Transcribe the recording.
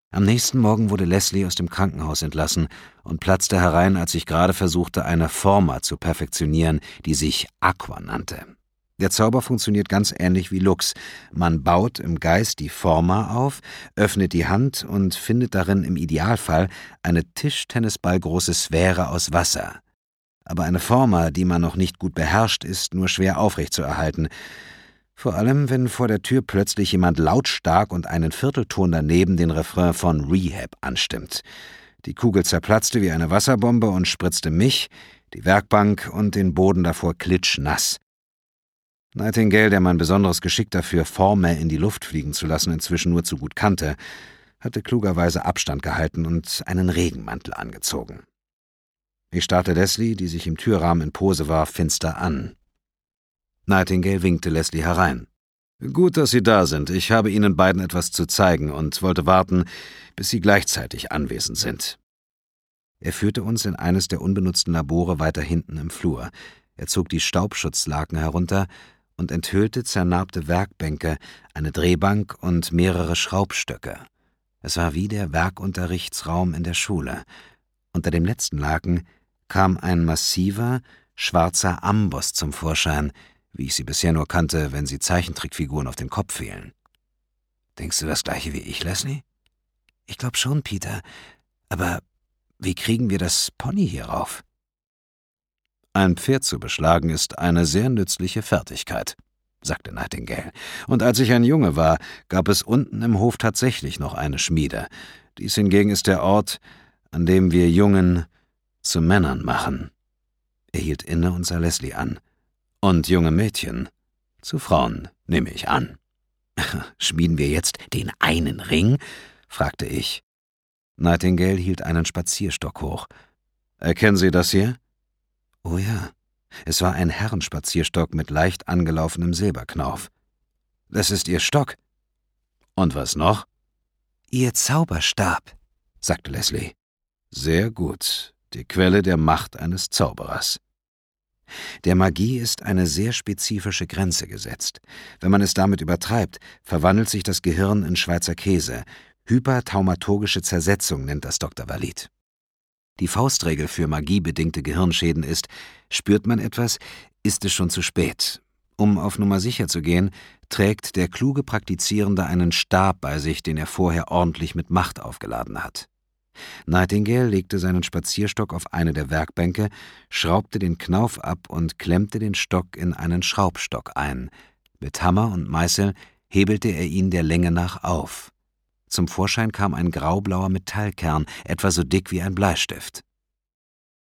Am nächsten Morgen wurde Leslie aus dem Krankenhaus entlassen und platzte herein, als ich gerade versuchte, eine Forma zu perfektionieren, die sich Aqua nannte. Der Zauber funktioniert ganz ähnlich wie Lux. Man baut im Geist die Forma auf, öffnet die Hand und findet darin im Idealfall eine tischtennisballgroße Sphäre aus Wasser. Aber eine Forma, die man noch nicht gut beherrscht, ist nur schwer aufrechtzuerhalten. Vor allem, wenn vor der Tür plötzlich jemand lautstark und einen Viertelton daneben den Refrain von Rehab anstimmt. Die Kugel zerplatzte wie eine Wasserbombe und spritzte mich, die Werkbank und den Boden davor klitschnass. Nightingale, der mein besonderes Geschick dafür, Formen in die Luft fliegen zu lassen, inzwischen nur zu gut kannte, hatte klugerweise Abstand gehalten und einen Regenmantel angezogen. Ich starrte Leslie, die sich im Türrahmen in Pose war, finster an. Nightingale winkte Leslie herein. »Gut, dass Sie da sind. Ich habe Ihnen beiden etwas zu zeigen und wollte warten, bis Sie gleichzeitig anwesend sind.« Er führte uns in eines der unbenutzten Labore weiter hinten im Flur. Er zog die Staubschutzlaken herunter und enthüllte zernarbte Werkbänke, eine Drehbank und mehrere Schraubstöcke. Es war wie der Werkunterrichtsraum in der Schule. Unter dem letzten Laken kam ein massiver, schwarzer Amboss zum Vorschein, wie ich sie bisher nur kannte, wenn sie Zeichentrickfiguren auf den Kopf fielen. »Denkst du das Gleiche wie ich, Leslie?« »Ich glaub schon, Peter. Aber wie kriegen wir das Pony hier rauf?« »Ein Pferd zu beschlagen ist eine sehr nützliche Fertigkeit«, sagte Nightingale. »Und als ich ein Junge war, gab es unten im Hof tatsächlich noch eine Schmiede. Dies hingegen ist der Ort, an dem wir Jungen zu Männern machen.« Er hielt inne und sah Leslie an. »Und junge Mädchen zu Frauen, nehme ich an.« »Schmieden wir jetzt den einen Ring?« fragte ich. Nightingale hielt einen Spazierstock hoch. »Erkennen Sie das hier?« Oh ja, es war ein Herrenspazierstock mit leicht angelaufenem Silberknauf. »Das ist Ihr Stock.« »Und was noch?« »Ihr Zauberstab«, sagte Leslie. »Sehr gut, die Quelle der Macht eines Zauberers.« Der Magie ist eine sehr spezifische Grenze gesetzt. Wenn man es damit übertreibt, verwandelt sich das Gehirn in Schweizer Käse. Hypertaumaturgische Zersetzung nennt das Dr. Walid. Die Faustregel für magiebedingte Gehirnschäden ist, spürt man etwas, ist es schon zu spät. Um auf Nummer sicher zu gehen, trägt der kluge Praktizierende einen Stab bei sich, den er vorher ordentlich mit Macht aufgeladen hat. Nightingale legte seinen Spazierstock auf eine der Werkbänke, schraubte den Knauf ab und klemmte den Stock in einen Schraubstock ein. Mit Hammer und Meißel hebelte er ihn der Länge nach auf. Zum Vorschein kam ein graublauer Metallkern, etwa so dick wie ein Bleistift.